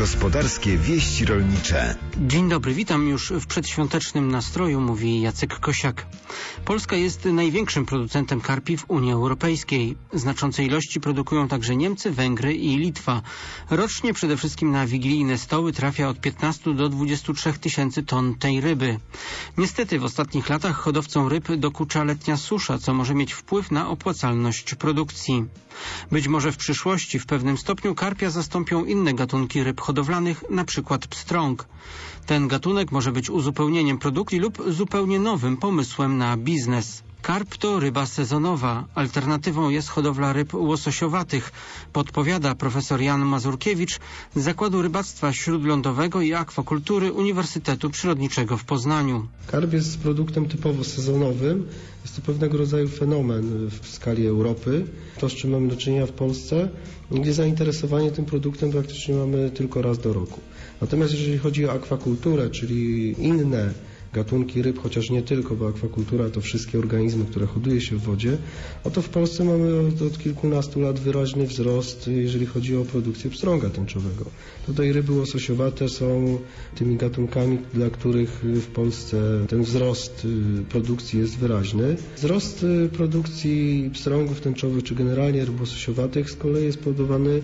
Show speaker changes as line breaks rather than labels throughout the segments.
Gospodarskie wieści rolnicze.
Dzień dobry, witam już w przedświątecznym nastroju, mówi Jacek Kosiak. Polska jest największym producentem karpi w Unii Europejskiej. Znaczące ilości produkują także Niemcy, Węgry i Litwa. Rocznie przede wszystkim na wigilijne stoły trafia od 15 do 23 tysięcy ton tej ryby. Niestety w ostatnich latach hodowcom ryb dokucza letnia susza, co może mieć wpływ na opłacalność produkcji. Być może w przyszłości w pewnym stopniu karpia zastąpią inne gatunki ryb hodowlanych, np. pstrąg. Ten gatunek może być uzupełnieniem produkcji lub zupełnie nowym pomysłem na biznes. Karp to ryba sezonowa. Alternatywą jest hodowla ryb łososiowatych, podpowiada profesor Jan Mazurkiewicz z Zakładu Rybactwa Śródlądowego i Akwakultury Uniwersytetu Przyrodniczego w Poznaniu.
Karp jest produktem typowo sezonowym. Jest to pewnego rodzaju fenomen w skali Europy. To, z czym mamy do czynienia w Polsce, gdzie zainteresowanie tym produktem praktycznie mamy tylko raz do roku. Natomiast jeżeli chodzi o akwakulturę, czyli inne gatunki ryb, chociaż nie tylko, bo akwakultura to wszystkie organizmy, które hoduje się w wodzie, to w Polsce mamy od kilkunastu lat wyraźny wzrost, jeżeli chodzi o produkcję pstrąga tęczowego. Tutaj ryby łososiowate są tymi gatunkami, dla których w Polsce ten wzrost produkcji jest wyraźny. Wzrost produkcji pstrągów tęczowych, czy generalnie ryb łososiowatych z kolei jest spowodowany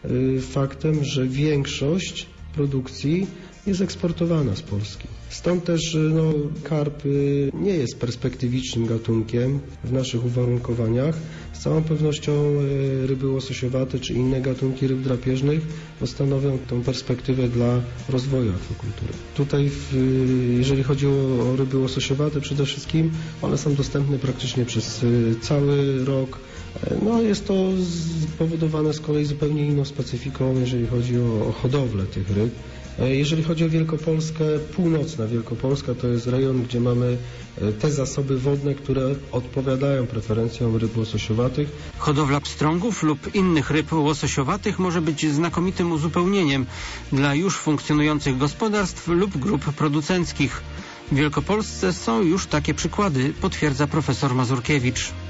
faktem, że większość produkcji jest eksportowana z Polski. Stąd też karp nie jest perspektywicznym gatunkiem w naszych uwarunkowaniach. Z całą pewnością ryby łososiowate czy inne gatunki ryb drapieżnych stanowią tą perspektywę dla rozwoju akwakultury. Tutaj jeżeli chodzi o ryby łososiowate przede wszystkim, one są dostępne praktycznie przez cały rok. Jest to spowodowane z kolei zupełnie inną specyfiką, jeżeli chodzi o hodowlę tych ryb. Jeżeli chodzi o Wielkopolskę, północna Wielkopolska to jest rejon, gdzie mamy te zasoby wodne, które odpowiadają preferencjom ryb łososiowatych.
Hodowla pstrągów lub innych ryb łososiowatych może być znakomitym uzupełnieniem dla już funkcjonujących gospodarstw lub grup producenckich. W Wielkopolsce są już takie przykłady, potwierdza profesor Mazurkiewicz.